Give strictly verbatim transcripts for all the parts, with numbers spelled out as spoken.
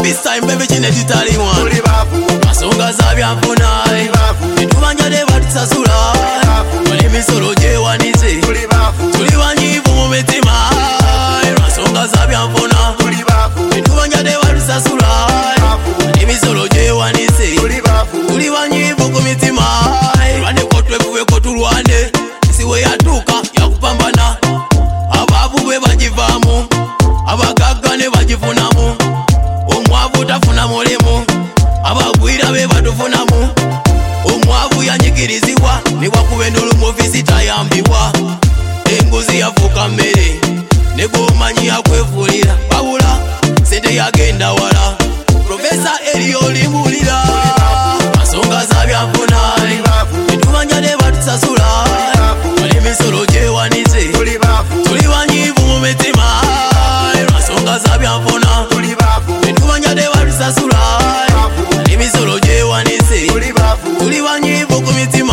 this time baby chine titali one masonga zabyanfuna etubanja de batusasula oli misolo gyewanise tuli banyivu mu mitima masonga zabyanfuna etubanja de batusasula oli misolo gyewanise tuli banyivu ku mitima lwane kotwevuwe kotulwane siwe yatuuka yakupambana abavu bwe bagivaamu abagagga ne bagifunamu omwavu tafuna mulimu abagwira be batufunamu omwavu yanyigirizibwa ne wakuba n'olumu ofisi tayambibwa enguzi yafuuka mmere ne gomanyi yakwefuulira wabula sente yagenda wala profesa eriyo olimbulira masonga zabyanfuna etubanja ne batusasula oli misolo gyewanise tuli banyivu mu mitima masonga zabyanfuna etubanja ne batusasula oli misolo gyewanise tuli banyivu ku mitima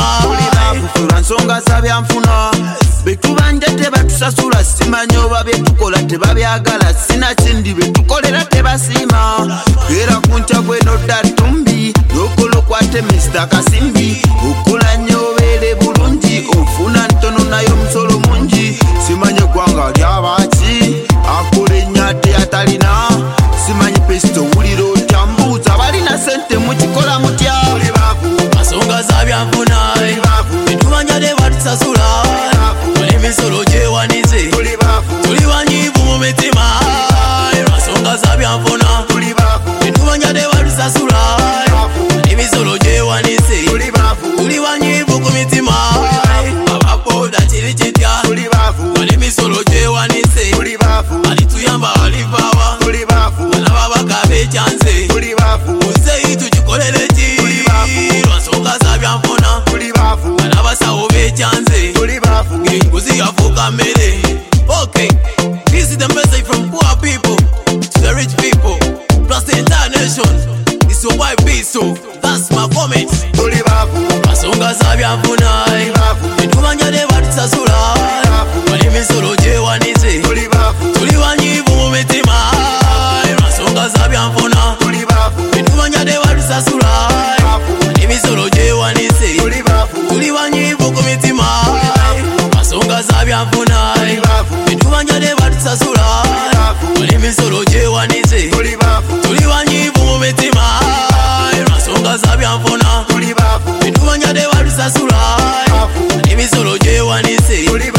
nsonga zabyanfuna betubanja tebatusasula simanyi oba byetukola tebabyagala sinakindi betukolera tebasiima era kunca gwenodda ttumbi nokolokwate mister Kasimbi okulanye obeere bulungi ofuna ntono nayo omusolo mungi simanyi eggwanga lyabaki akola ennyate atalina simanyi pesito wulira otya mbuuza balina sente mukikola mutya masonga zabyanfuna etubanja ne batusasula oli misolo gyewanise tuli banyivu mu mitima masonga zabyanfuna etubanja ne batusasula oli misolo gyewanise tuli banyivu ku mitima ababoda kiri kitya oli misolo gyewanise alituyamba alivaawa anababaka bekyanze muzeyi tukikolere ki lwansonga zabyanfuna anabasawo bekyanze enguzi yafuuka mmere. Okay, this is the message from poor people to the rich people plus the entire nation. This is why be so. That's my comment. Masonga zabyanfuna etubanja ne batusasula oli misolo gyewanise tuli banyivu mu mitima masonga zabyanfuna etubanja ne batusasula oli misolo gyewanise tuli banyivu ku mitima masonga zabyanfuna etubanja ne batusasula oli misolo gyewanise tuli banyivu mu mitima masonga zabyanfuna etubanja ne batusasula oli misolo gyewanise